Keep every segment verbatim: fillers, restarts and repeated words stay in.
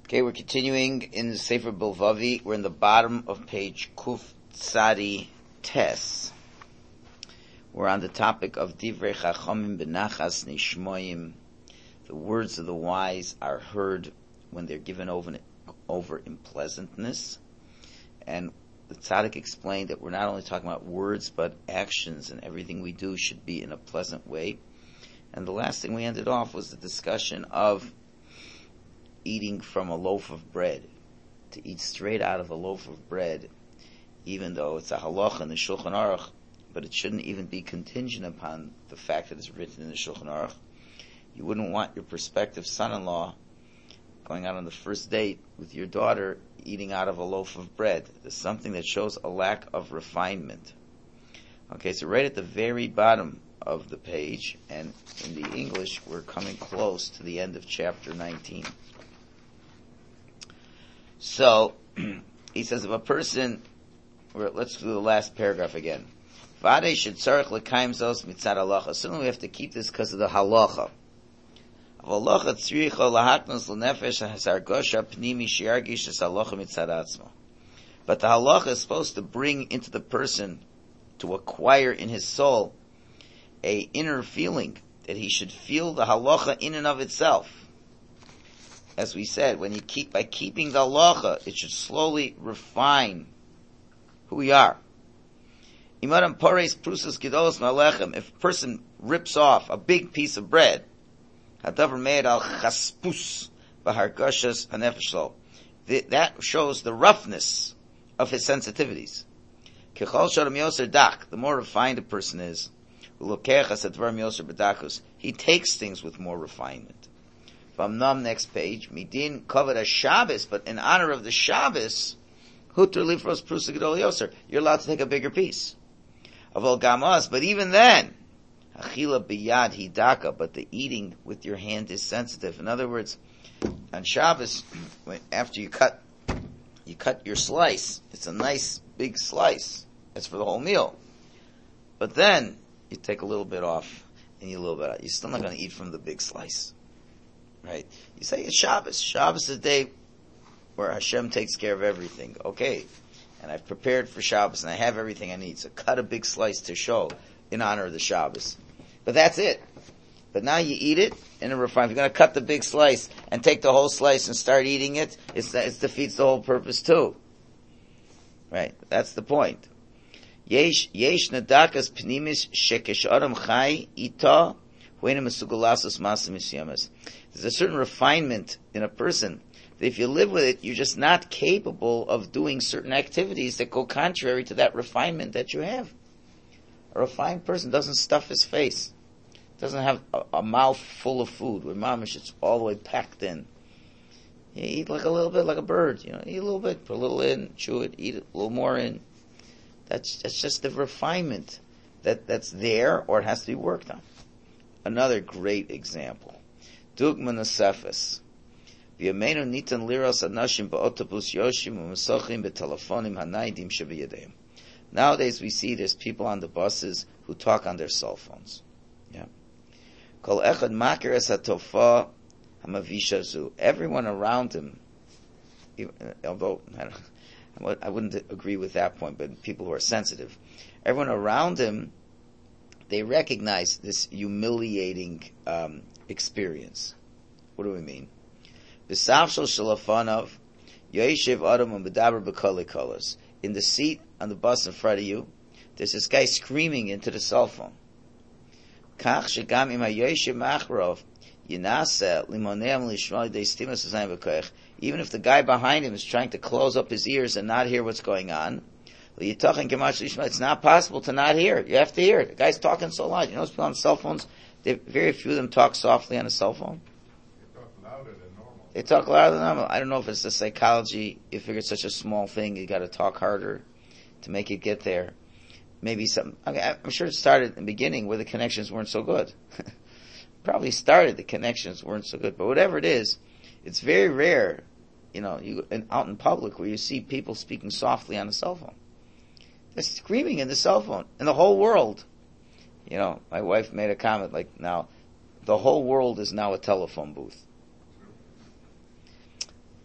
Okay, we're continuing in the Sefer Bilvavi. We're in the bottom of page Kuf Tzadi Tes. We're on the topic of Divrei Chachamim Benachas Nishmoyim. The words of the wise are heard when they're given over, over in pleasantness. And the Tzaddik explained that we're not only talking about words, but actions, and everything we do should be in a pleasant way. And the last thing we ended off was the discussion of eating from a loaf of bread. To eat straight out of a loaf of bread, even though it's a halacha in the Shulchan Aruch, but it shouldn't even be contingent upon the fact that it's written in the Shulchan Aruch. You wouldn't want your prospective son-in-law going out on the first date with your daughter eating out of a loaf of bread. There's something that shows a lack of refinement. Okay, so right at the very bottom of the page, and in the English, we're coming close to the end of chapter nineteen. So, he says, if a person, or let's do the last paragraph again. Vade should tzarech l'kaim zos mitzad halacha. Certainly we have to keep this because of the halacha. Halacha tzricha lahaknos l'nefesh hasargosha pnimi shiargish es halacha mitzad atzma. But the halacha is supposed to bring into the person, to acquire in his soul, a inner feeling, that he should feel the halacha in and of itself. As we said, when you keep, by keeping the halacha, it should slowly refine who we are. If a person rips off a big piece of bread, that shows the roughness of his sensitivities. The more refined a person is, he takes things with more refinement. Vamnam, next page, midin covered a Shabbos, but in honor of the Shabbos, hutur lifros prusa gedol yoser, you're allowed to take a bigger piece. Aval gamas, but even then, achila biyad hidaka, but the eating with your hand is sensitive. In other words, on Shabbos, when, after you cut, you cut your slice, it's a nice big slice. It's for the whole meal. But then, you take a little bit off, and you a little bit out. You're still not going to eat from the big slice. Right? You say it's Shabbos. Shabbos is a day where Hashem takes care of everything. Okay. And I've prepared for Shabbos and I have everything I need. So cut a big slice to show in honor of the Shabbos. But that's it. But now you eat it in a refined. If you're going to cut the big slice and take the whole slice and start eating it, it's, it defeats the whole purpose too. Right? That's the point. Yesh, yesh nadakas pnimis shekesh adam chai ita There's a certain refinement in a person that if you live with it, you're just not capable of doing certain activities that go contrary to that refinement that you have. A refined person doesn't stuff his face, doesn't have a, a mouth full of food where mamish it's all the way packed in. You eat like a little bit, like a bird. You know, eat a little bit, put a little in, chew it, eat a little more in. That's that's just the refinement that that's there, or it has to be worked on. Another great example. Dugma Nosefes. V'yameinu nitan liros anashim ba'otobus yoshim u'mesochim b'telefonim hanaidim shebiyadehim. Nowadays we see there's people on the buses who talk on their cell phones. Yeah. Kol echad makir es hatofa hamavisha zu. Everyone around him, although I, don't, I wouldn't agree with that point, but people who are sensitive, everyone around him, they recognize this humiliating um, experience. What do we mean? In the seat on the bus in front of you, there's this guy screaming into the cell phone. Even if the guy behind him is trying to close up his ears and not hear what's going on, it's not possible to not hear. You have to hear it. The guy's talking so loud. You know, people on cell phones, very few of them talk softly on a cell phone. They talk louder than normal. They talk louder than normal. I don't know if it's the psychology. You figure it's such a small thing, you got to talk harder to make it get there. Maybe some. Okay, I'm sure it started in the beginning where the connections weren't so good. Probably started the connections weren't so good, but whatever it is, it's very rare, you know, you out in public where you see people speaking softly on a cell phone. They're screaming in the cell phone, in the whole world. You know, my wife made a comment like, now, the whole world is now a telephone booth.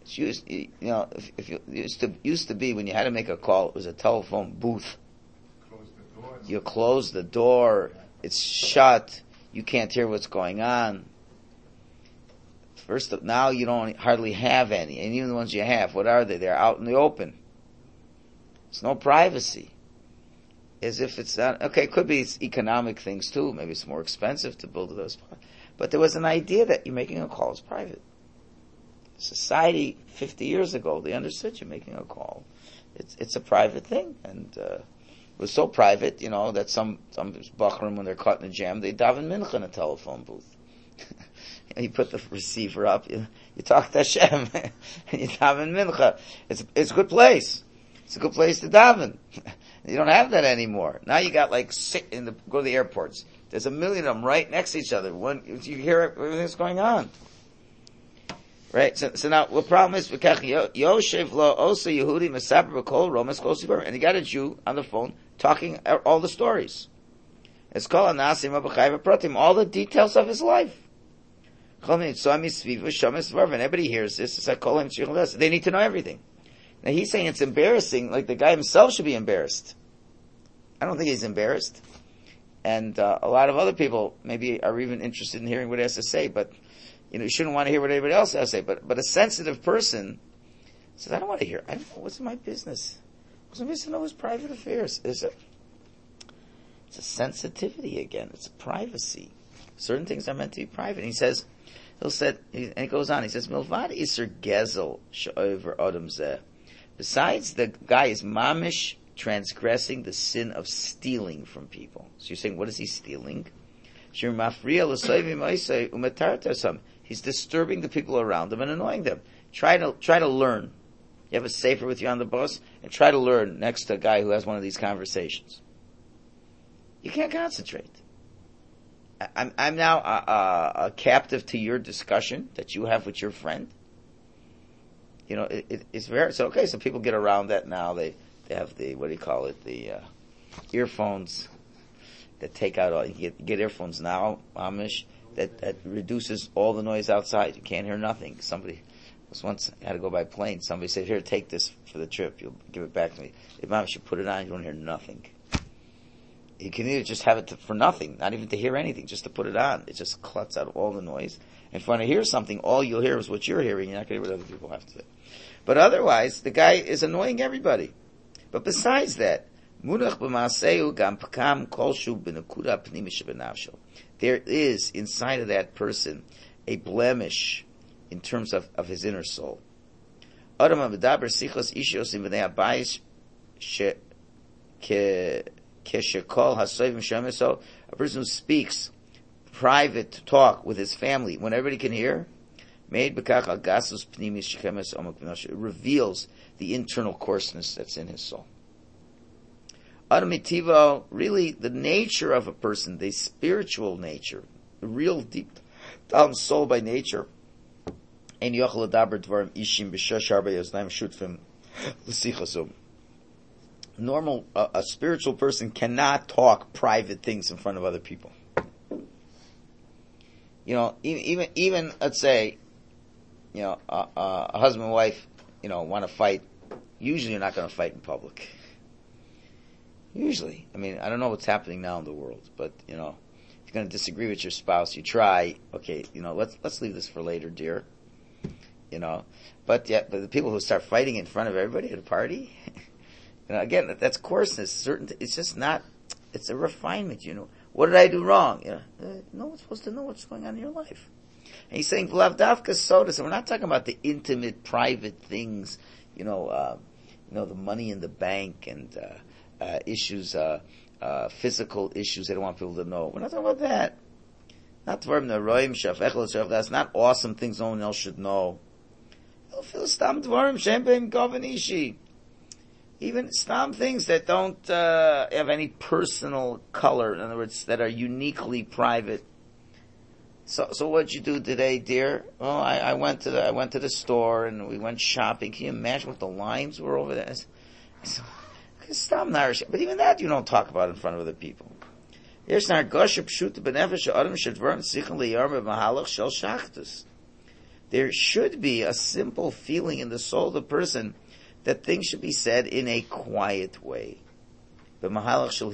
It's used, you know, if, if you, it used to, used to be when you had to make a call, it was a telephone booth. Close the door. You close the door, it's shut, you can't hear what's going on. First of, now you don't hardly have any, and even the ones you have, what are they? They're out in the open. There's no privacy. As if it's not, okay, it could be it's economic things too, maybe it's more expensive to build those, but there was an idea that you're making a call is private. Society fifty years ago, they understood you're making a call. It's it's a private thing, and uh, it was so private, you know, that some some bachrim, when they're caught in a jam, they daven mincha in a telephone booth. You put the receiver up, you, you talk to Hashem, and you daven mincha. It's it's a good place. It's a good place to daven. You don't have that anymore. Now you got like six in the go to the airports. There's a million of them right next to each other. One, you hear everything that's going on. Right, so, so now the problem is Yoshev lo also Yehudi Mesaber B'Kol Romas Kol Sibur, and he got a Jew on the phone talking all the stories. It's called Anasim Abachayv Pratim, all the details of his life. And everybody hears this. It's like Kol Him Tzrichos. They need to know everything. Now he's saying it's embarrassing, like the guy himself should be embarrassed. I don't think he's embarrassed, and uh, a lot of other people maybe are even interested in hearing what he has to say, but. You know, you shouldn't want to hear what anybody else has to say, but, but a sensitive person says, I don't want to hear, I don't know, what's my business? What's my business to know his private affairs? Is it? It's a sensitivity again, it's a privacy. Certain things are meant to be private. And he says, he'll said, and he goes on, he says, Milvad iser gezel she'over odom zeh. Besides, the guy is mamish transgressing the sin of stealing from people. So you're saying, what is he stealing? He's disturbing the people around him and annoying them. Try to, try to learn. You have a sefer with you on the bus, and try to learn next to a guy who has one of these conversations. You can't concentrate. I'm, I'm now a, a, a captive to your discussion that you have with your friend. You know, it, it, it's very, so okay, so people get around that now. They, they have the, what do you call it, the, uh, earphones that take out all, you get, get earphones now, Amish, that, that reduces all the noise outside. You can't hear nothing. Somebody was once, I had to go by plane, somebody said, here, take this for the trip, you'll give it back to me. If Amish, you put it on, you don't hear nothing. You can either just have it to, for nothing, not even to hear anything, just to put it on. It just cuts out all the noise. And if you want to hear something, all you'll hear is what you're hearing. You're not going to hear what other people have to say. But otherwise, the guy is annoying everybody. But besides that, there is inside of that person a blemish in terms of, of his inner soul. A person who speaks private talk with his family when everybody can hear, it reveals the internal coarseness that's in his soul. Really, the nature of a person, the spiritual nature, the real deep down soul by nature. Normal, uh, a spiritual person cannot talk private things in front of other people. You know, even, even, even let's say, you know, uh, uh, a husband and wife, you know, want to fight. Usually you're not going to fight in public. Usually. I mean, I don't know what's happening now in the world, but, you know, if you're going to disagree with your spouse, you try, okay, you know, let's, let's leave this for later, dear. You know, but yeah, but the people who start fighting in front of everybody at a party, you know, again, that's coarseness. Certain, it's just not, it's a refinement, you know. What did I do wrong? You know, uh, no one's supposed to know what's going on in your life. And he's saying, V'lavdavka soda, so we're not talking about the intimate, private things, you know, uh, you know, the money in the bank and, uh, uh, issues, uh, uh, physical issues they don't want people to know. We're not talking about that. Not dvarim neroim shaf echel shaf, that's not awesome things no one else should know. Stam dvarim shem beim goven ishi. Even stam things that don't uh, have any personal color, in other words, that are uniquely private. So, so what'd you do today, dear? Oh, I, I went to the I went to the store and we went shopping. Can you imagine what the lines were over there? So, stam narish, but even that you don't talk about in front of other people. There's there should be a simple feeling in the soul of the person that things should be said in a quiet way. Should be a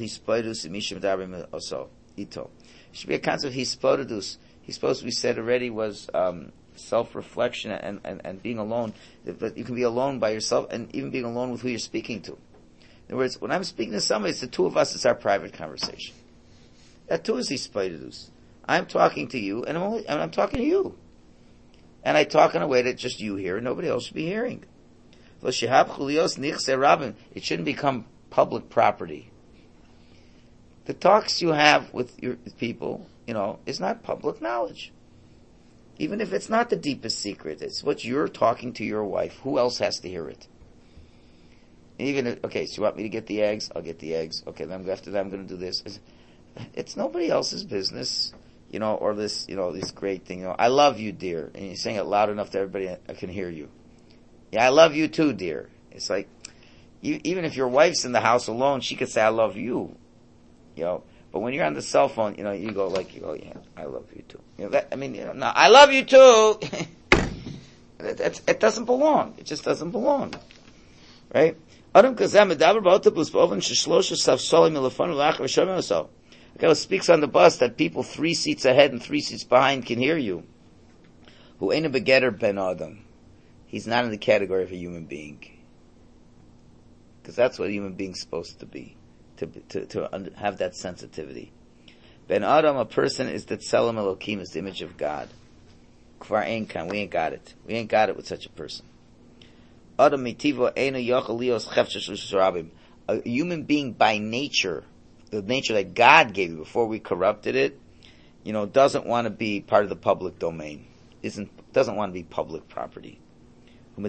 concept of hispodidus. He's supposed to be said already was um, self-reflection and, and, and being alone. But you can be alone by yourself and even being alone with who you're speaking to. In other words, when I'm speaking to somebody, it's the two of us, it's our private conversation. That too is hispodidus. I'm talking to you and I'm, only, and I'm talking to you. And I talk in a way that just you hear and nobody else should be hearing. It shouldn't become public property. The talks you have with your people, you know, is not public knowledge. Even if it's not the deepest secret, it's what you're talking to your wife. Who else has to hear it? Even if, okay, so you want me to get the eggs? I'll get the eggs. Okay, then after that I'm going to do this. It's, it's nobody else's business, you know, or this, you know, this great thing. You know, I love you, dear, and you're saying it loud enough that everybody can hear you. Yeah, I love you too, dear. It's like, you, even if your wife's in the house alone, she could say, I love you. You know, but when you're on the cell phone, you know, you go like, you go, yeah, I love you too. You know, that, I mean, you know, no, I love you too. it, it, it doesn't belong. It just doesn't belong. Right? Adam Kazam, Medaber Ba'otobus, Ba'oven Sheshlosha Safsolim Milafon Ulach V'Shomim Oso. The guy who speaks on the bus that people three seats ahead and three seats behind can hear you. Who ain't a begetter ben Adam. He's not in the category of a human being. Because that's what a human being's supposed to be. To, to, to have that sensitivity. Ben Adam, a person, is the Tselem Elokim, is the image of God. Kvar ein kan, we ain't got it. We ain't got it with such a person. Adam mitivo eino yochel lios chefsheh rabim. A human being by nature, the nature that God gave you before we corrupted it, you know, doesn't want to be part of the public domain. Isn't, doesn't want to be public property. He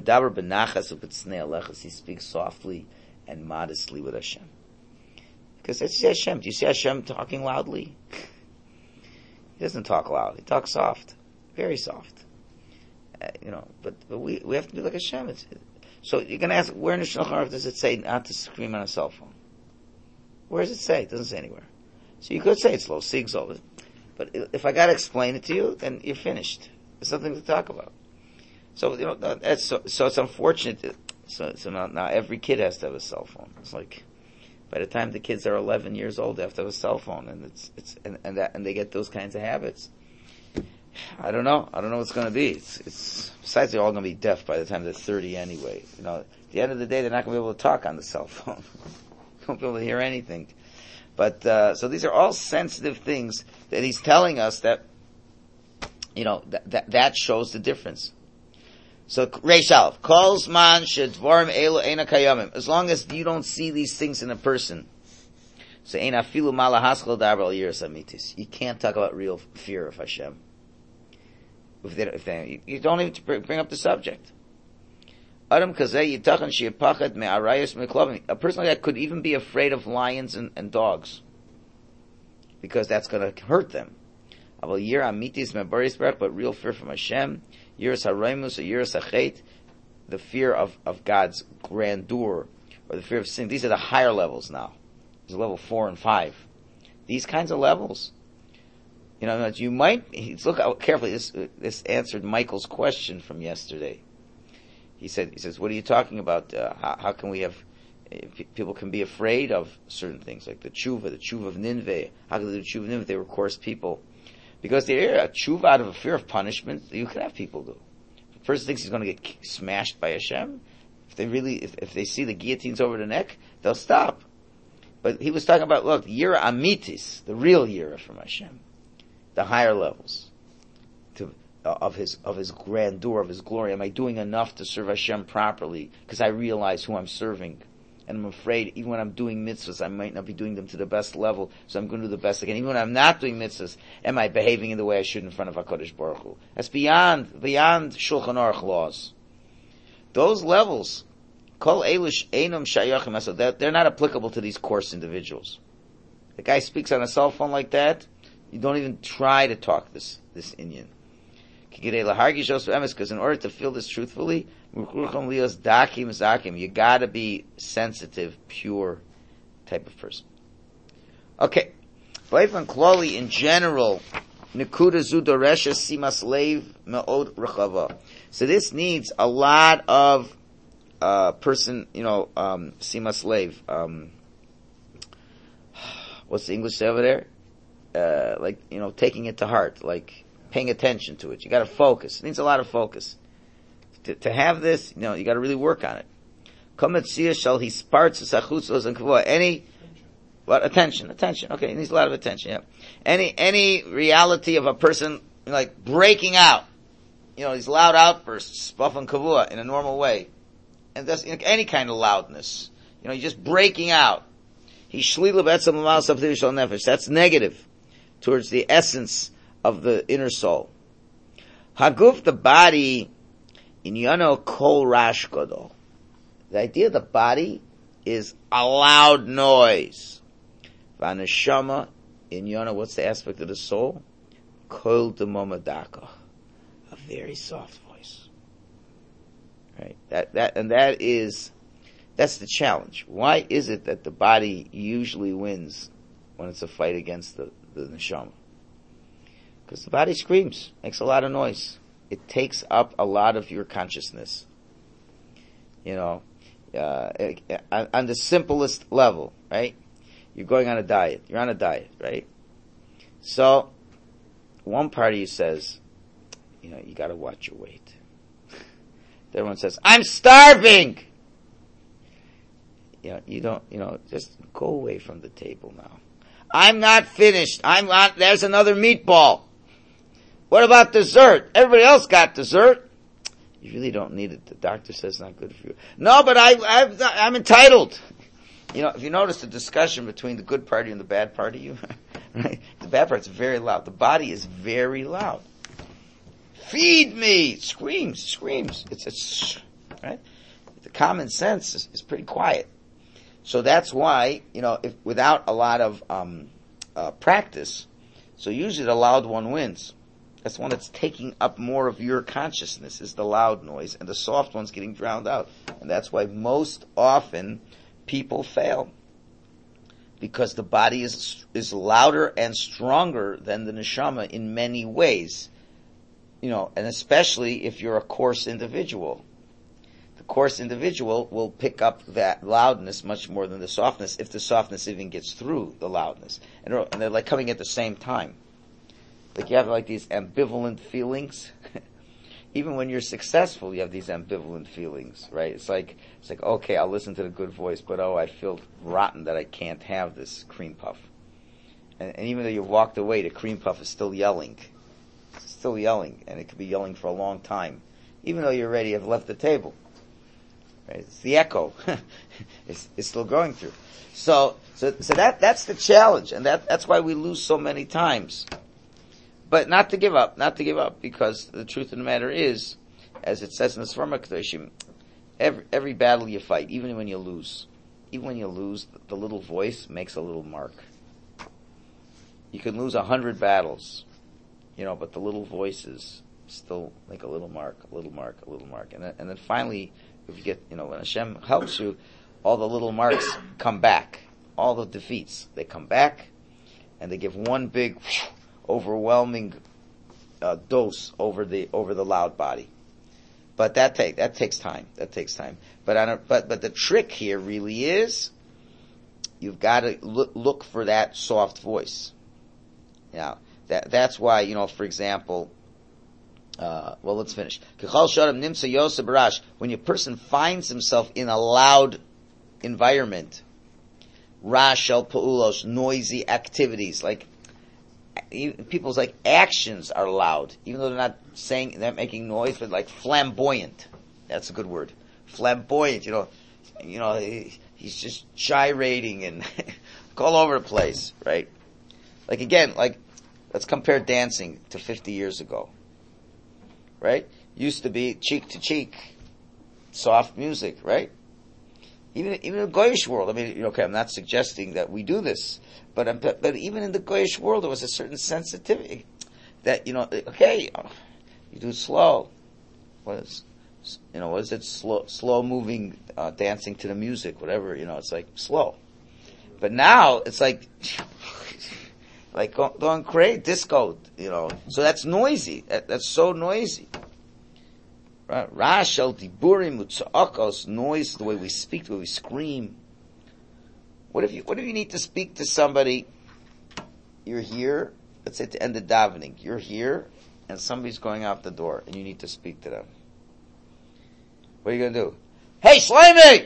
speaks softly and modestly with Hashem. Because that's Hashem. Do you see Hashem talking loudly? He doesn't talk loud. He talks soft. Very soft. Uh, you know, but, but we, we have to be like Hashem. It's, so you're going to ask, where in the Shulchan Aruch does it say not to scream on a cell phone? Where does it say? It doesn't say anywhere. So you could say it's low sigzol. But if I got to explain it to you, then you're finished. There's something to talk about. So, you know, that's so, so it's unfortunate. That, so, so now, now every kid has to have a cell phone. It's like, by the time the kids are eleven years old, they have to have a cell phone, and it's, it's, and, and that, and they get those kinds of habits. I don't know. I don't know what's going to be. It's, it's, besides they're all going to be deaf by the time they're thirty anyway. You know, at the end of the day, they're not going to be able to talk on the cell phone. They won't be able to hear anything. But, uh, so these are all sensitive things that he's telling us that, you know, that, that, that shows the difference. So, Reish Aleph, calls man shedvarim elu eina kayamim. As long as you don't see these things in a person. So, ein afilu malahaskal daber al yiras amitis. You can't talk about real fear of Hashem. If they, if they, you don't even bring up the subject. Adam kazeh yitachan sheyapachad me'arayos me'klovim. A person like that could even be afraid of lions and, and dogs. Because that's gonna hurt them. Aval yir amitis me'baris berach, but real fear from Hashem. Yiras haraimus or yiras hachet, the fear of, of God's grandeur, or the fear of sin. These are the higher levels now. There's level four and five. These kinds of levels. You know, you might, look out carefully, this, this answered Michael's question from yesterday. He said, he says, what are you talking about? Uh, how, how can we have, uh, people can be afraid of certain things, like the tshuva, the tshuva of Nineveh. How can they do tshuva of Nineveh? They were coarse people. Because they're a tshuva out of a fear of punishment, you can have people do. If a person thinks he's going to get smashed by Hashem, if they really, if, if they see the guillotines over the neck, they'll stop. But he was talking about, look, yira amitis, the real yira from Hashem, the higher levels to, uh, of his of his grandeur, of his glory. Am I doing enough to serve Hashem properly? Because I realize who I'm serving. And I'm afraid, even when I'm doing mitzvahs, I might not be doing them to the best level, so I'm going to do the best I can. Even when I'm not doing mitzvahs, am I behaving in the way I should in front of HaKadosh Baruch Hu? That's beyond, beyond Shulchan Aruch laws. Those levels, kol elush einum shayachim asod, they're not applicable to these coarse individuals. The guy speaks on a cell phone like that, you don't even try to talk this, this Indian. Because in order to feel this truthfully, you gotta be sensitive, pure type of person. Okay. In general, Nekuda zu doresha simas leiv me'od rechava. So this needs a lot of uh, person, you know, um, simas leiv. Um, what's the English say over there? Uh, like, you know, taking it to heart, like paying attention to it. You got to focus. It needs a lot of focus. To, to have this, you know, you got to really work on it. Any, what, attention, attention. Okay, it needs a lot of attention, yeah. Any, any reality of a person, like, breaking out, you know, these loud outbursts, bafan kavua, in a normal way. And that's, you know, any kind of loudness. You know, you're just breaking out. That's negative towards the essence of the inner soul. Haguf, the body, in yano kol rash gadol. The idea of the body is a loud noise. Vaneshama, in yano, what's the aspect of the soul? Kol demomadaka. A very soft voice. Right? That, that, and that is, that's the challenge. Why is it that the body usually wins when it's a fight against the, the neshama? Because the body screams, makes a lot of noise. It takes up a lot of your consciousness. You know, uh, on the simplest level, right? You're going on a diet. You're on a diet, right? So, one part of you says, you know, you gotta watch your weight. The other one says, I'm starving! You know, you don't, you know, just go away from the table now. I'm not finished. I'm not, there's another meatball. What about dessert? Everybody else got dessert. You really don't need it. The doctor says it's not good for you. No, but I, I've, I'm entitled. You know, if you notice the discussion between the good party and the bad party, you, right? The bad part's very loud. The body is very loud. Feed me! Screams, screams. It's, it's, right? The common sense is, is pretty quiet. So that's why, you know, if, without a lot of, um, uh, practice, so usually the loud one wins. That's the one that's taking up more of your consciousness, is the loud noise, and the soft one's getting drowned out. And that's why most often people fail. Because the body is is louder and stronger than the neshama in many ways. You know, and especially if you're a coarse individual. The coarse individual will pick up that loudness much more than the softness, if the softness even gets through the loudness. And they're, and they're like coming at the same time. Like you have like these ambivalent feelings. Even when you're successful, you have these ambivalent feelings, right? It's like, it's like, okay, I'll listen to the good voice, but oh, I feel rotten that I can't have this cream puff. And, and even though you've walked away, the cream puff is still yelling. It's still yelling, and it could be yelling for a long time. Even though you're ready, have left the table. Right? It's the echo. it's, it's still going through. So, so, so that, that's the challenge, and that, that's why we lose so many times. But not to give up, not to give up, because the truth of the matter is, as it says in the Sforma Kedoshim, every, every battle you fight, even when you lose, even when you lose, the little voice makes a little mark. You can lose a hundred battles, you know, but the little voices still make a little mark, a little mark, a little mark. And then, and then finally, if you get, you know, when Hashem helps you, all the little marks come back. All the defeats, they come back, and they give one big, whoosh, overwhelming uh, dose over the over the loud body, but that take that takes time. That takes time. But I don't, but but the trick here really is you've got to look, look for that soft voice. Now that that's why, you know, for example, uh, well, let's finish. When a person finds himself in a loud environment, rash el pa'ulos, noisy activities, like. People's like actions are loud, even though they're not saying, they're not making noise, but like flamboyant. That's a good word. Flamboyant, you know, you know, he, he's just gyrating and all over the place, right? Like again, like, let's compare dancing to fifty years ago, right? Used to be cheek to cheek, soft music, right? Even, even in the Goyish world, I mean, okay, I'm not suggesting that we do this, but, but, but even in the Goyish world, there was a certain sensitivity that, you know, okay, you do it slow. What is, you know, what is it? Slow, slow moving, uh, dancing to the music, whatever, you know, it's like slow. But now, it's like, like go- going crazy, disco, you know. So that's noisy. That, that's so noisy. Right? Rashal diburim utzakos, noise, the way we speak, the way we scream. What if you, what if you need to speak to somebody? You're here, let's say at the end of davening, you're here, and somebody's going out the door, and you need to speak to them. What are you going to do? Hey, Shlomi!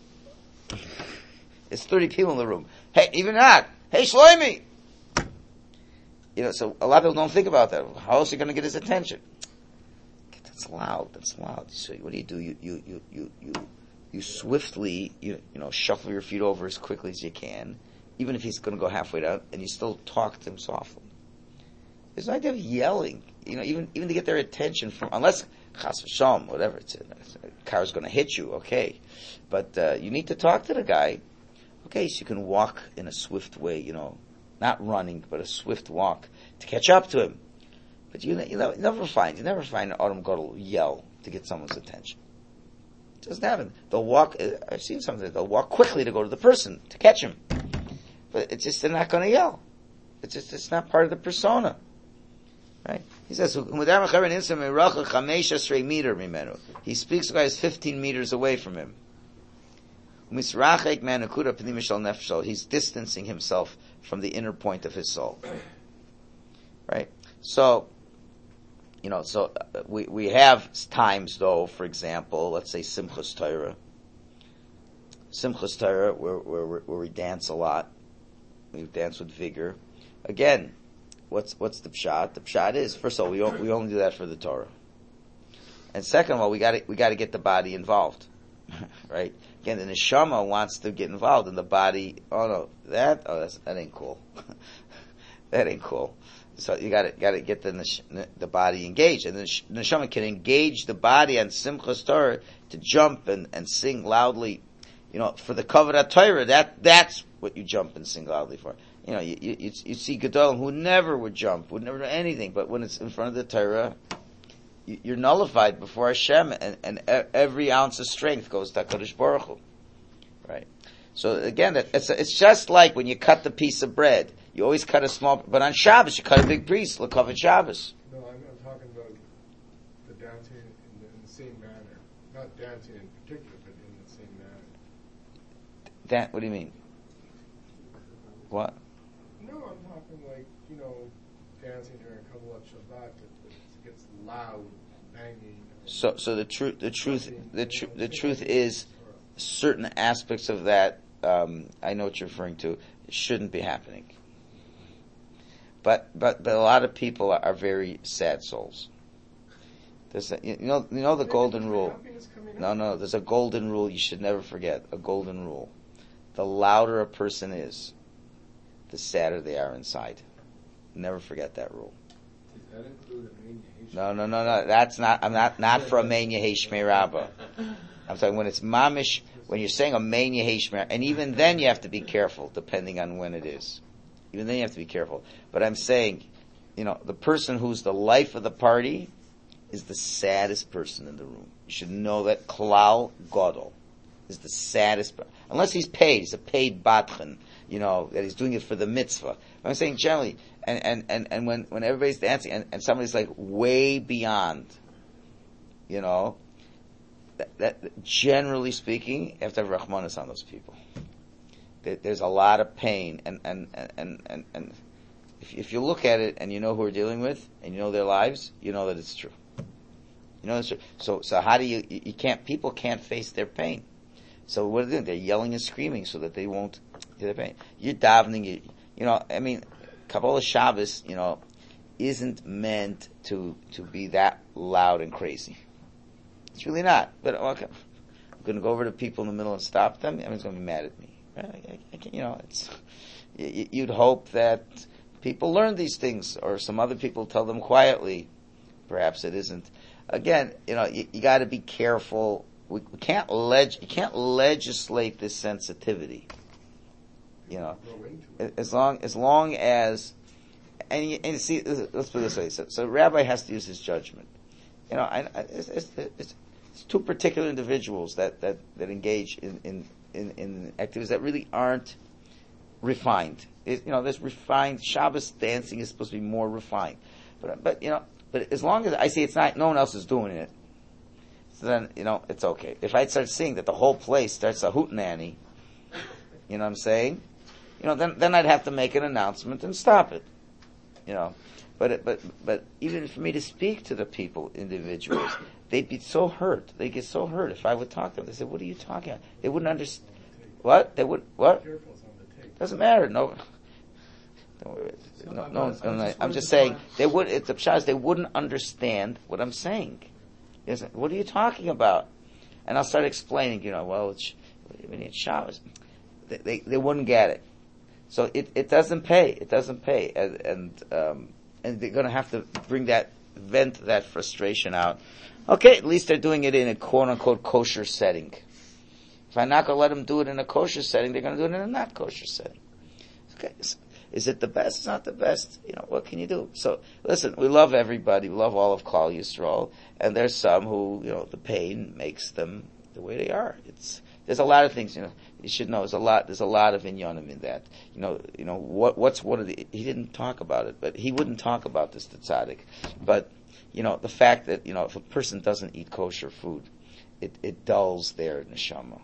It's thirty people in the room. Hey, even that. Hey, Shlomi! You know, so a lot of people don't think about that. How else are you going to get his attention? That's loud. That's loud. So what do you do? You, you, you, you, you, you swiftly, you, you know, shuffle your feet over as quickly as you can, even if he's going to go halfway down, and you still talk to him softly. There's no idea of yelling, you know, even, even to get their attention from, unless, chas v'shalom, whatever, it's a, a car's going to hit you, okay. But, uh, you need to talk to the guy. Okay, so you can walk in a swift way, you know, not running, but a swift walk to catch up to him. But you, you, never, you never find, you never find an autumn girl yell to get someone's attention. It doesn't happen. They'll walk, I've seen something, they'll walk quickly to go to the person, to catch him. But it's just, they're not going to yell. It's just, it's not part of the persona. Right? He says, he speaks to guys fifteen meters away from him. He's distancing himself from the inner point of his soul. Right? So, you know, so uh, we, we have times though, for example, let's say Simchas Torah. Simchas Torah, where, where, where we dance a lot. We dance with vigor. Again, what's, what's the pshat? The pshat is, first of all, we don't, we only do that for the Torah. And second of all, we gotta, we gotta get the body involved. Right? Again, the neshama wants to get involved in the body. Oh no, that, oh that's, that ain't cool. That ain't cool. So you gotta, gotta get the, nesh, the body engaged. And the neshama can engage the body on Simchas Torah to jump and, and sing loudly. You know, for the Kavod Torah, that, that's what you jump and sing loudly for. You know, you, you, you see Gedolim who never would jump, would never do anything, but when it's in front of the Torah, you, you're nullified before Hashem, and, and every ounce of strength goes to HaKadosh Baruch Hu. Right? So again, it's, it's just like when you cut the piece of bread. You always cut a small, but on Shabbos you cut a big piece, L'Kavod Shabbos. No, I'm, I'm talking about the dancing in the, in the same manner. Not dancing in particular, but in the same manner. That, what do you mean? What? No, I'm talking like, you know, dancing during a couple of Shabbat, it, it gets loud, banging. So, so the truth, the truth, the, tr- the truth is, certain aspects of that, um, I know what you're referring to, shouldn't be happening. But, but, but a lot of people are very sad souls. There's a, you know, you know the golden rule. No, no, there's a golden rule you should never forget. A golden rule. The louder a person is, the sadder they are inside. Never forget that rule. Does that include a main Yehesh? No, no, no, no. That's not. I'm not not for a main Yehesh Me'Rabba. I'm talking when it's mamish. When you're saying a main Yehesh Me'Rabba, and even then you have to be careful, depending on when it is. Even then you have to be careful. But I'm saying, you know, the person who's the life of the party is the saddest person in the room. You should know that Klal Gadol is the saddest, unless he's paid. He's a paid batchen, you know, that he's doing it for the mitzvah. But I'm saying generally, and, and, and, and when, when everybody's dancing and, and somebody's like way beyond, you know, that, that generally speaking, you have to have Rahmanas on those people. There, there's a lot of pain, and, and, and, and, and if, if you look at it and you know who we're dealing with, and you know their lives, you know that it's true. You know it's true. So, so how do you, you can't, people can't face their pain. So what are they doing? They're yelling and screaming so that they won't get their pain. You're davening, you, you know, I mean, Kabbalah Shabbos, you know, isn't meant to, to be that loud and crazy. It's really not. But okay, I'm going to go over to people in the middle and stop them. Everyone's going to be mad at me. I, I, I can, you know, it's, you, you'd hope that people learn these things, or some other people tell them quietly. Perhaps it isn't. Again, you know, you, you got to be careful. We, we can't leg, you can't legislate this sensitivity. You know, as long as long as, and you, and you see, let's put it this way. So, so Rabbi has to use his judgment. You know, I, I, it's, it's, it's, it's two particular individuals that, that, that engage in, in, in, in activities that really aren't refined. It, you know, there's refined, Shabbos dancing is supposed to be more refined. But, but, you know, but as long as I see it's not, no one else is doing it, so then, you know, it's okay. If I start seeing that the whole place starts a hootenanny, you know what I'm saying? You know, then, then I'd have to make an announcement and stop it. You know, but, it, but, but even for me to speak to the people, individuals, they'd be so hurt. They'd get so hurt if I would talk to them. They said, what are you talking about? They wouldn't understand. What? They would, what? Doesn't matter. No. No, no, no, no, I'm just saying they would. It's the pshas. They wouldn't understand what I'm saying. Yes, what are you talking about? And I'll start explaining. You know, well, it's, we need showers. They, they they wouldn't get it. So it, it doesn't pay. It doesn't pay, and and, um, and they're going to have to bring that vent that frustration out. Okay, at least they're doing it in a quote unquote kosher setting. If I'm not going to let them do it in a kosher setting, they're going to do it in a not kosher setting. Okay. So, is it the best? It's not the best. You know, what can you do? So, listen, we love everybody. We love all of Klal Yisrael. And there's some who, you know, the pain makes them the way they are. It's, there's a lot of things, you know, you should know, there's a lot, there's a lot of inyonim in that. You know, you know, what, what's one of the, he didn't talk about it, but he wouldn't talk about this to tzaddik. But, you know, the fact that, you know, if a person doesn't eat kosher food, it, it dulls their neshama.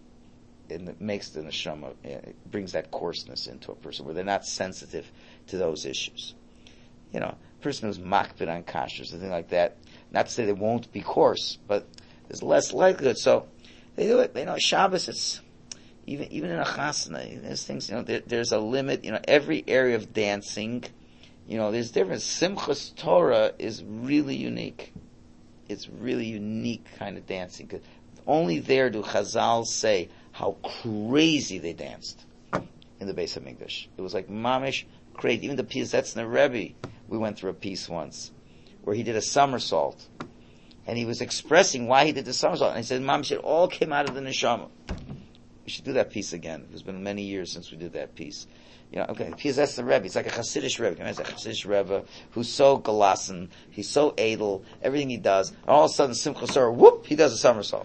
And it makes the neshama, it brings that coarseness into a person where they're not sensitive to those issues. You know, a person who's makbid on kasher, something like that, not to say they won't be coarse, but there's less likelihood. So they do it. You know, Shabbos, it's, even, even in a chasna, there's things, you know, there, there's a limit, you know, every area of dancing, you know, there's different. Simchas Torah is really unique. It's really unique kind of dancing. 'Cause only there do Chazal say how crazy they danced in the Beis HaMikdash. It was like mamish crazy. Even the Piasetzner Rebbe, we went through a piece once where he did a somersault, and he was expressing why he did the somersault. And he said, "Mamish, it all came out of the neshama." We should do that piece again. It's been many years since we did that piece. You know, okay, Piasetzner Rebbe. It's like a Hasidic Rebbe. It's a Hasidic Rebbe who's so gelassen, he's so edel, everything he does. And all of a sudden, Simchas Torah, whoop, he does a somersault.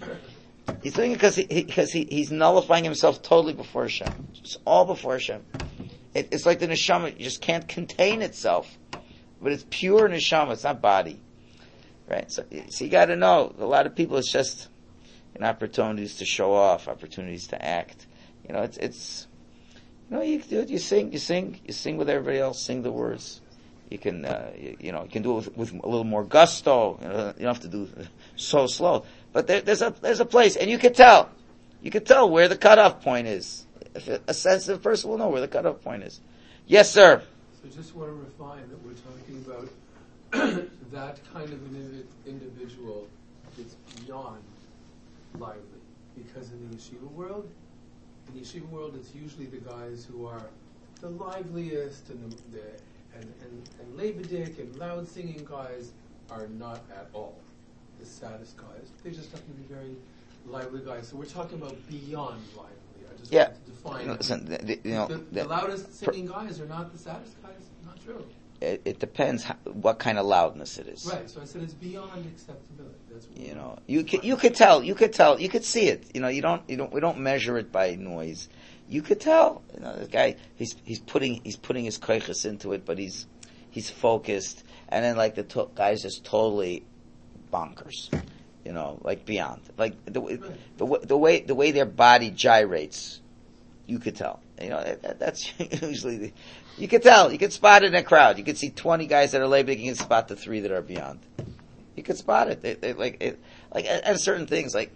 He's doing it because he, because he, he's nullifying himself totally before Hashem. It's all before Hashem. It, it's like the neshama, it just can't contain itself. But it's pure neshama, it's not body. Right? So, so you gotta know, a lot of people, it's just an opportunities to show off, opportunities to act. You know, it's, it's, you know, you do it, you sing, you sing, you sing with everybody else, sing the words. You can, uh, you, you know, you can do it with, with a little more gusto. You know, you don't have to do so slow. But there, there's a there's a place, and you can tell, you can tell where the cutoff point is. If a sensitive person will know where the cutoff point is. Yes, sir. So just want to refine that we're talking about that kind of an individual that's beyond lively, because in the yeshiva world, in the yeshiva world, it's usually the guys who are the liveliest and the, the and and and lebedik and loud singing guys are not at all the saddest guys. They just happen to be very lively guys. So we're talking about beyond lively. I just yeah. want to define. You know, listen, the, the, you know, the, the, the loudest singing per, guys are not the saddest guys. Not true. It, it depends how, what kind of loudness it is. Right. So I said it's beyond acceptability. That's what you know. You could you could tell. You could tell. You could see it. You know. You don't. You don't. We don't measure it by noise. You could tell. You know, the guy. He's he's putting he's putting his koiches into it, but he's he's focused. And then like the to- guy's just totally bonkers, you know, like beyond, like the, right. the, the, the way the way their body gyrates, you could tell. You know, that, that's usually the, you could tell. You could spot it in a crowd. You could see twenty guys that are labeled. You can spot the three that are beyond. You could spot it. They, they, like it, like and certain things like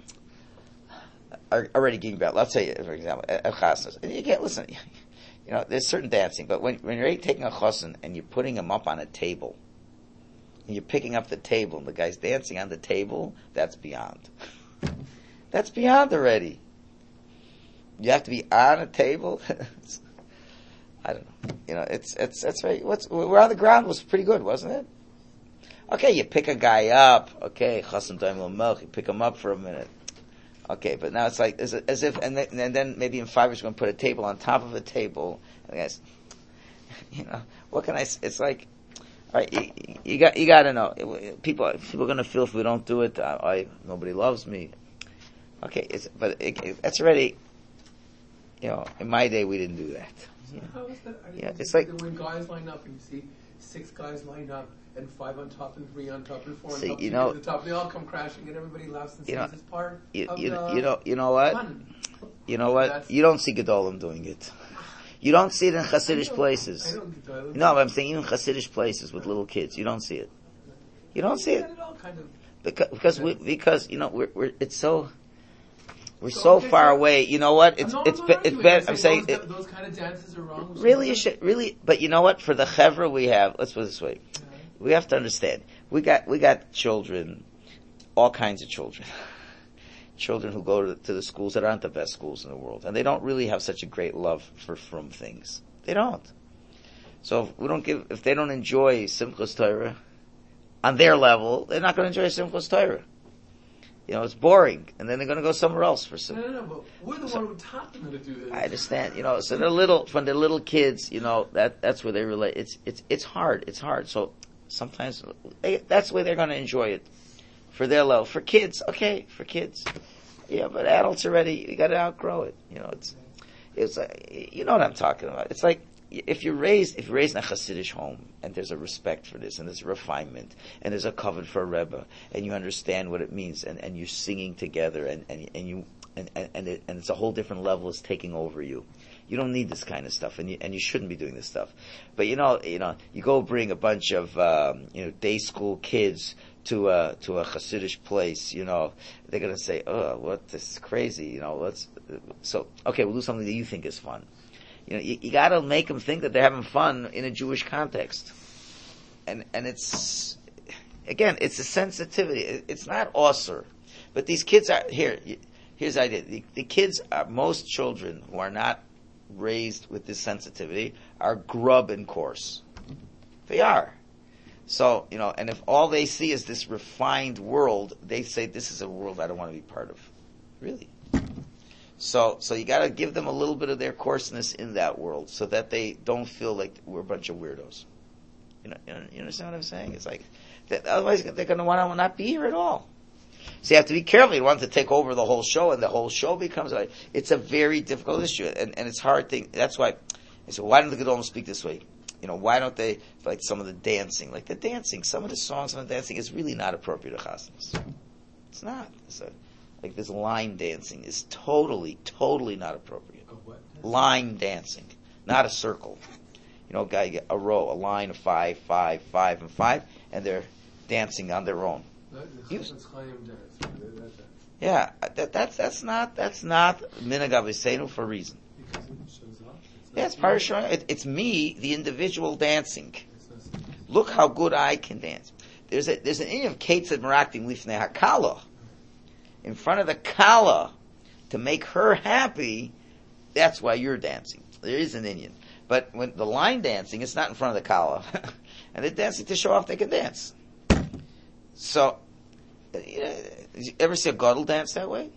are already getting about. Let's say, for example, at chasnas, and you can't listen. You know, there's certain dancing, but when when you're taking a chassan and you're putting him up on a table. And you're picking up the table, and the guy's dancing on the table, that's beyond. That's beyond already. You have to be on a table? I don't know. You know, it's, it's, that's right. What's, we're on the ground was pretty good, wasn't it? Okay, you pick a guy up. Okay, chasam daim lo melch, you pick him up for a minute. Okay, but now it's like, as, as if, and then, and then maybe in five years we're going to put a table on top of a table. And the guy's, you know, what can I say? It's like, all right, you, you got you got to know people. People are going to feel if we don't do it, I, I nobody loves me. Okay, it's, but it, it, that's already You know, in my day we didn't do that. So how is that? I Yeah, didn't it's think like- that when guys line up and you see six guys lined up and five on top and three on top and four on See, top, you two know- at the top, they all come crashing and everybody laughs and You sees know- this part You, of you, the you know, you know what? fun. You know what? That's- You don't see Gedolim doing it. You don't see it in I Hasidic don't- places. I don't get that. No, but I'm saying even Hasidic places with little kids, you don't see it. You don't see it It all kind of. because because we, because you know we're, we're it's so we're So, so okay, far so- away. You know what? It's I'm not- it's I'm be, not it's arguing. better. I'm saying those, it, those kind of dances are wrong. really it should really. But you know what? For the chevra we have, let's put it this way: we have to understand. We got we got children, all kinds of children. Children who go to, to the schools that aren't the best schools in the world, and they don't really have such a great love for from things. They don't. So if we don't give, if they don't enjoy Simchas Torah on their level, they're not going to enjoy Simchas Torah. You know, it's boring, and then they're going to go somewhere else for No, Simchas. no, no, but we're the So- one who taught them how to do this. I understand, you know. So they're little, from the little kids, you know, that that's where they relate. It's it's it's hard. It's hard. So sometimes they, that's where they're going to enjoy it for their level. For kids, okay, for kids, yeah. But adults already, you got to outgrow it. You know, it's it's like, you know what I'm talking about. It's like if you're raised if you're raised in a Hasidic home and there's a respect for this and there's a refinement and there's a covet for a Rebbe and you understand what it means and, and you're singing together and, and, and you and and and, it, and it's a whole different level is taking over you. You don't need this kind of stuff, and you and you shouldn't be doing this stuff. But you know, you know, you go bring a bunch of um, you know day school kids to a to a Hasidic place. You know, they're gonna say, "Oh, what? This is crazy." You know, let's. So okay, we'll do something that you think is fun. You know, you, you got to make them think that they're having fun in a Jewish context, and and it's again, it's a sensitivity. It, it's not ausser, but these kids are here. Here's the idea: the, the kids are most children who are not raised with this sensitivity are grub and coarse. They are. So, you know, and if all they see is this refined world, they say, this is a world I don't want to be part of. Really. So, so you gotta give them a little bit of their coarseness in that world so that they don't feel like we're a bunch of weirdos. You know, you, know, you understand what I'm saying? It's like, that, otherwise they're gonna want to not be here at all. So you have to be careful. You want to take over the whole show, and the whole show becomes like, it's a very difficult issue, and, and it's hard thing. That's why I said, why don't the Gedolim speak this way? You know, why don't they, like some of the dancing, like the dancing, some of the songs, some of the dancing is really not appropriate to Chasnas. It's not. It's a, like this line dancing is totally, totally not appropriate. Of what? Line dancing, not a circle. You know, a guy get a row, a line of five, five, five, and five, and they're dancing on their own. That, You- that's Chaim dance. That, that, that. Yeah, that, that's that's not that's not minhag Avosenu for a reason. Because it shows up. It's not Yeah, it's you. part of showing. It, it's me, the individual, dancing. It's not- Look how good I can dance. There's a there's an inyan of Ketzad Meraktim Lifnei Hakala, in front of the Kala, to make her happy. That's why you're dancing. There is an inyan, but when the line dancing, it's not in front of the Kala, and they're dancing to show off they can dance. So, you know, did you ever see a Gadol dance that way?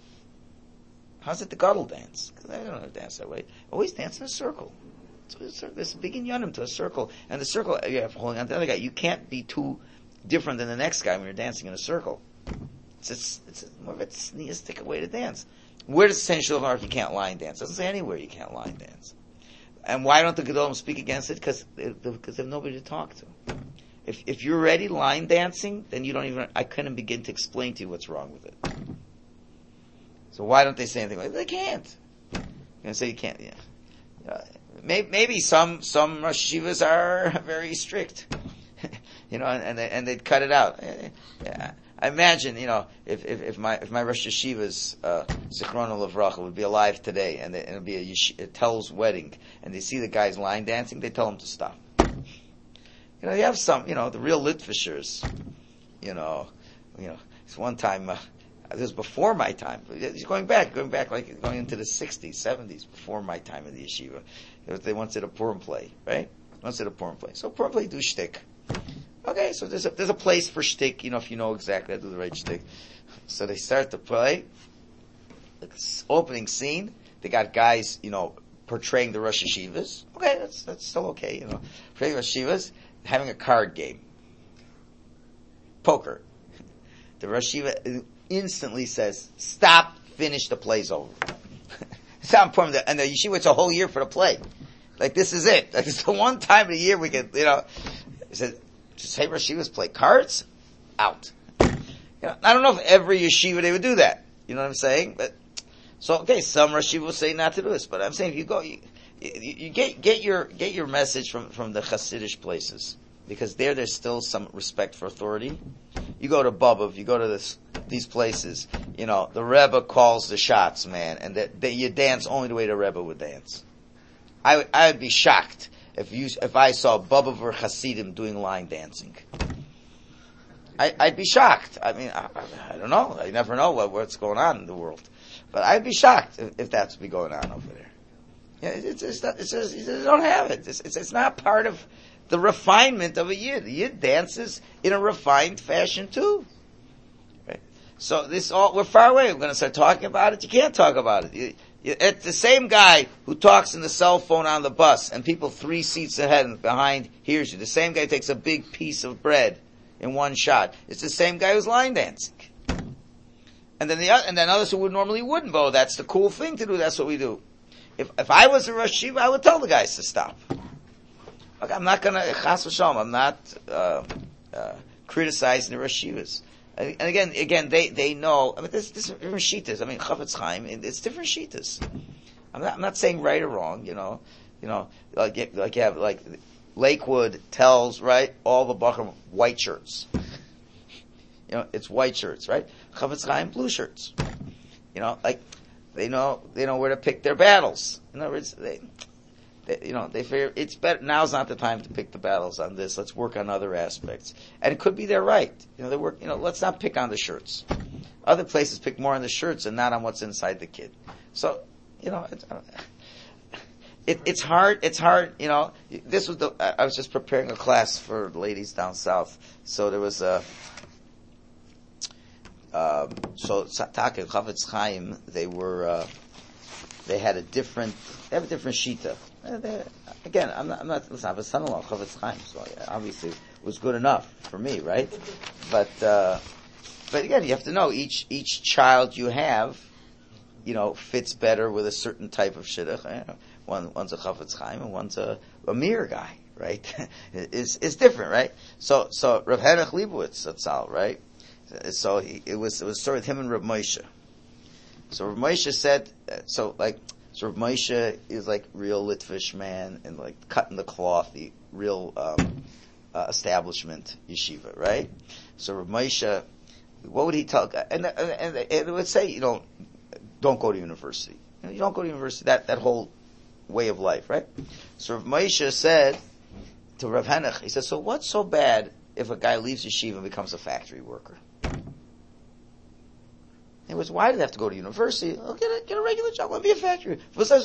How's it the Gadol dance? Because I don't know how to dance that way. Always dance in a circle. It's always a circle. There's a big inyanim to a circle. And the circle, you have holding on to the other guy. You can't be too different than the next guy when you're dancing in a circle. It's a, it's a, more of a sneistic way to dance. Where does Saint Shulchan you can't line dance? It doesn't say anywhere you can't line dance. And why don't the Gedolim speak against it? Because they, because they have nobody to talk to. If if you're already line dancing, then you don't even, I couldn't begin to explain to you what's wrong with it. So why don't they say anything like that? They can't. You're gonna say you can't, yeah. Uh, maybe, maybe some, some Rosh Yeshivas are very strict. You know, and, and, they, and they'd cut it out. Yeah. I imagine, you know, if, if, if my, if my Rosh Yeshivas, uh, Zichrono Livracha would be alive today, and, they, and it'd be a, yesh- a Tell's wedding, and they see the guys line dancing, they tell them to stop. You know, you have some, you know, the real Litfishers, you know, you know, it's one time, uh, this was before my time, it's going back, going back like going into the sixties, seventies, before my time in the yeshiva. They once did a Purim play, right? Once did a Purim play. So Purim play do shtick. Okay, so there's a, there's a place for shtick, you know, if you know exactly how to do the right shtick. So they start to play, the opening scene, they got guys, you know, portraying the Rosh Yeshivas. Okay, that's, that's still okay, you know, portraying Rosh Yeshivas, having a card game. Poker. The Rosh Yeshiva instantly says, stop, finish, the play's over. It's not important. And the yeshiva waits a whole year for the play. Like, this is it. Like, it's the one time of the year we can, you know, he said, just say Rosh Yeshivas play cards, out. You know, I don't know if every yeshiva they would do that. You know what I'm saying? But, so, okay, some Rosh Yeshiva will say not to do this, but I'm saying if you go, you, you, you get, get your, get your message from, from the Hasidish places. Because there, there's still some respect for authority. You go to Bubba, you go to this, these places, you know, the Rebbe calls the shots, man, and that, that you dance only the way the Rebbe would dance. I would, I would be shocked if you, if I saw Bubba ver Hasidim doing line dancing. I, I'd be shocked. I mean, I, I don't know. I never know what, what's going on in the world. But I'd be shocked if, if that's be going on over there. Yeah, it's, it's not, it's just, they don't have it. It's, it's, it's not part of the refinement of a Yid. The Yid dances in a refined fashion too. Right? So this all, we're far away. We're going to start talking about it. You can't talk about it. You, you, it's the same guy who talks in the cell phone on the bus and people three seats ahead and behind hears you. The same guy takes a big piece of bread in one shot. It's the same guy who's line dancing. And then the and then others who would normally wouldn't go. That's the cool thing to do. That's what we do. If if I was a Rosh Yeshiva, I would tell the guys to stop. Okay, I'm not gonna chas v'shalom. I'm not uh, uh, criticizing the Rosh Yeshivas. And again, again, they they know. I mean, there's, there's different shitas. I mean, Chafetz Chaim, it's different shitas. I'm not I'm not saying right or wrong. You know, you know, like like you have like Lakewood tells right all the Bachar white shirts. You know, it's white shirts, right? Chafetz Chaim blue shirts. You know, like they know they know where to pick their battles. In other words, they. You know, they figure it's better. Now's not the time to pick the battles on this. Let's work on other aspects. And it could be they're right. You know, they work. You know, let's not pick on the shirts. Other places pick more on the shirts and not on what's inside the kid. So, you know, it's, it, it's hard. It's hard. You know, this was the. I was just preparing a class for ladies down south. So there was a. Um, so Taka Chafetz Chaim, they were. Uh, they had a different. They have a different shita. Uh, again, I'm not, I'm not, listen, I have a son-in-law, Chafetz Chaim, so obviously it was good enough for me, right? But, uh, but again, you have to know each, each child you have, you know, fits better with a certain type of shidduch. You know, one, one's a Chafetz Chaim and one's a, a Mir guy, right? it's, it's different, right? So, so Rav Henoch Leibowitz, that's all, right? So he, it was, it was sort of him and Rav Moshe. So Rav Moshe said, so like, So Rav Moshe is like real Litvish man and like cutting the cloth, the real um, uh, establishment yeshiva, right? So Rav Moshe, what would he tell? And, and, and it would say, you know, don't go to university. You know, you don't go to university. That that whole way of life, right? So Rav Moshe said to Rav Henoch, he said, so what's so bad if a guy leaves yeshiva and becomes a factory worker? It was, why did they have to go to university? Oh, get a, get a regular job. Let me be a factory.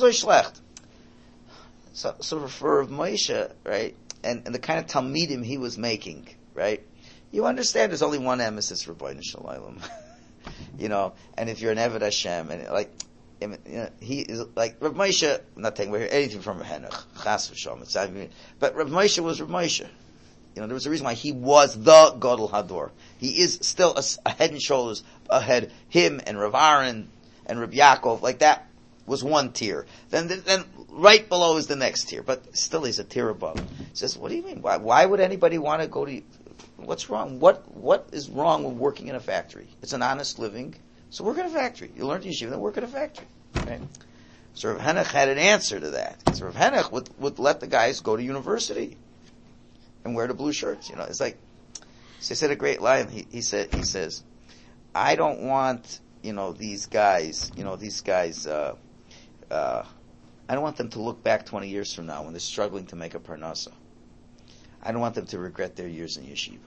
So, so for Rav Moshe, right, and, and the kind of talmidim he was making, right, you understand there's only one emesis for B'nai Shalom. You know, and if you're an Eved Hashem, and like, you know, he is like, Rav Moshe, I'm not taking away anything from Rav Henoch, chas v'shalom, it's not even, but Rav Moshe was Rav Moshe. You know, there was a reason why he was the Gadol Hador. He is still a, a head and shoulders ahead. Him and Rav Aaron and Rav Yaakov, like that was one tier. Then, then right below is the next tier, but still he's a tier above. He says, "What do you mean? Why? Why would anybody want to go to? What's wrong? What? What is wrong with working in a factory? It's an honest living. So work in a factory. You learn to yeshiva, then work in a factory." Right? So Rav Henoch had an answer to that. So Rav Henoch would would let the guys go to university and wear the blue shirts. You know, it's like, so he said a great line. He, he said, he says, I don't want, you know, these guys, you know, these guys, uh, uh, I don't want them to look back twenty years from now when they're struggling to make a parnasa. I don't want them to regret their years in yeshiva.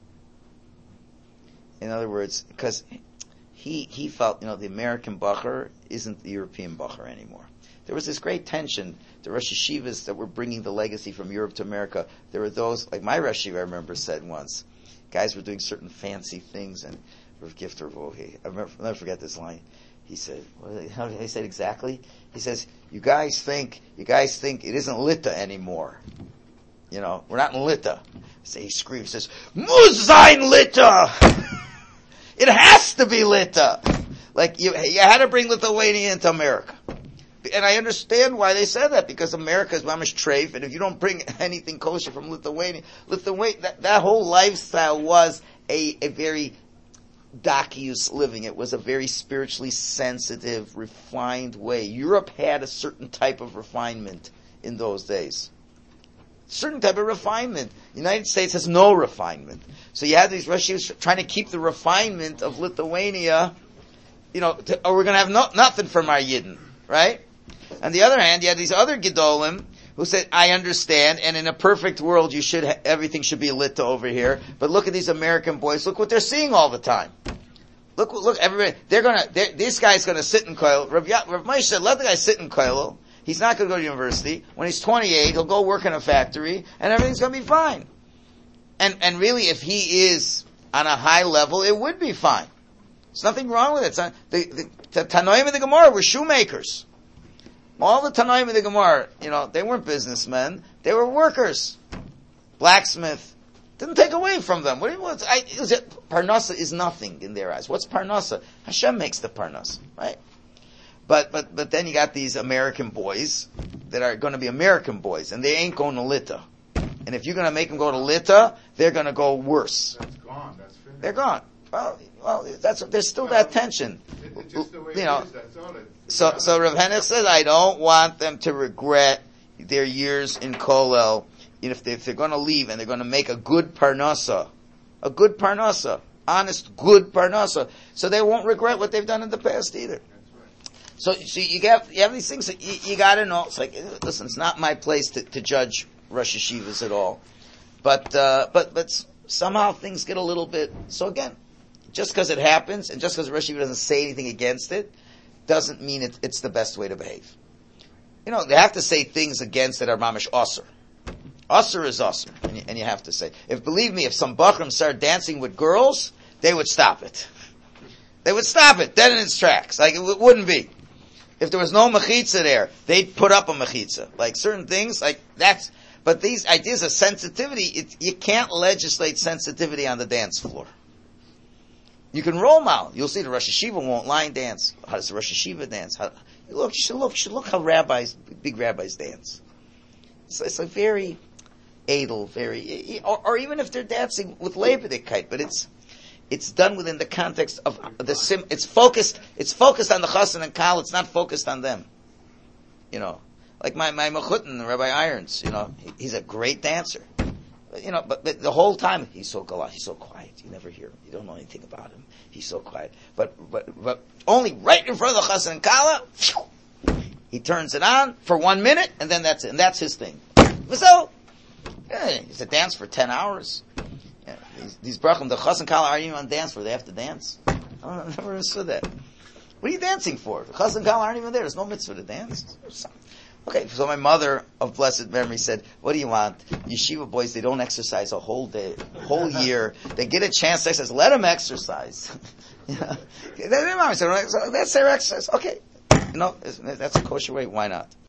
In other words, because he, he felt, you know, the American Bachar isn't the European Bachar anymore. There was this great tension. The Rosh Yeshivas that were bringing the legacy from Europe to America, there were those, like my Rosh Yeshiva I remember said once, guys were doing certain fancy things, and Rav Gifter Vohi, I remember, I'll never forget this line. He said, how did he say it exactly? He says, you guys think, you guys think it isn't Lita anymore. You know, we're not in Lita. So he screams, says, Muzain Lita! It has to be Lita! Like, you, you had to bring Lithuania into America. and I understand why they said that, because America is mamish treif, and if you don't bring anything kosher from Lithuania, Lithuania, that, that whole lifestyle was a, a very dakius living. It was a very spiritually sensitive, refined way. Europe had a certain type of refinement in those days. Certain type of refinement. The United States has no refinement. So you had these Russians trying to keep the refinement of Lithuania, you know, to, or we're going to have no, nothing from our Yidden, right? On the other hand, you had these other Gedolim who said, I understand, and in a perfect world, you should ha- everything should be lit over here. But look at these American boys. Look what they're seeing all the time. Look, look, everybody. They're gonna. They're, this guy's gonna sit in kollel. Rav, ya, Rav Moshe said, let the guy sit in kollel. He's not gonna go to university. When he's twenty-eight, he'll go work in a factory, and everything's gonna be fine. And and really, if he is on a high level, it would be fine. There's nothing wrong with it. It's not, the the, the Tanoim of the Gemara were shoemakers. All the Tanoim of the Gemara, you know, they weren't businessmen. They were workers. Blacksmith. Didn't take away from them. What do you want? I, is it, Parnasa is nothing in their eyes. What's Parnasa? Hashem makes the Parnasa, right? But, but, but then you got these American boys that are going to be American boys, and they ain't going to Lita. And if you're going to make them go to Lita, they're going to go worse. That's gone. That's finished. They're gone. Well, well, that's, there's still that tension. It, it's just the way you it know, is. That's all it. So, so Rav Henech says, I don't want them to regret their years in Kollel. You know, if, they, if they're going to leave and they're going to make a good parnasa, a good parnasa, honest, good parnasa, so they won't regret what they've done in the past either. That's right. So, so you have you have these things that you, you got to know. It's like, listen, it's not my place to, to judge Rosh Yeshivas at all, but uh, but but somehow things get a little bit. So again, just because it happens and just because Rosh Yeshiva doesn't say anything against it, doesn't mean it, it's the best way to behave. You know, they have to say things against that are mamish osir. Osir is osir, and you, and you have to say. If believe me, if some bachrim started dancing with girls, they would stop it. They would stop it dead in its tracks. Like it w- wouldn't be. If there was no mechitza there, they'd put up a mechitza. Like certain things, like that's. But these ideas of sensitivity, it, you can't legislate sensitivity on the dance floor. You can role model. You'll see the Rosh Yeshiva won't line dance. How does the Rosh Yeshiva dance? How, look, you should look, you should look how rabbis, big rabbis dance. It's, it's a very edel, very, or, or even if they're dancing with Leibedikite, but it's it's done within the context of the sim. It's focused. It's focused on the chassan and kal. It's not focused on them. You know, like my my mechutin, Rabbi Irons. You know, he, he's a great dancer. You know, but, but the whole time he's so galat, he's so quiet. You never hear him. You don't know anything about him. He's so quiet. But but but only right in front of the chassan and kala, he turns it on for one minute, and then that's it. And that's his thing. So, yeah, it's a dance for ten hours. Yeah, these, these brachim, the chassan and kala aren't even on dance floor. They have to dance. I never understood that. What are you dancing for? The chassan and kala aren't even there. There's no mitzvah to dance. Okay, so my mother of blessed memory said, what do you want? Yeshiva boys, they don't exercise a whole day, a whole year. They get a chance to exercise. Let them exercise. You know? That's their exercise. Okay. You know, that's a kosher way. Why not?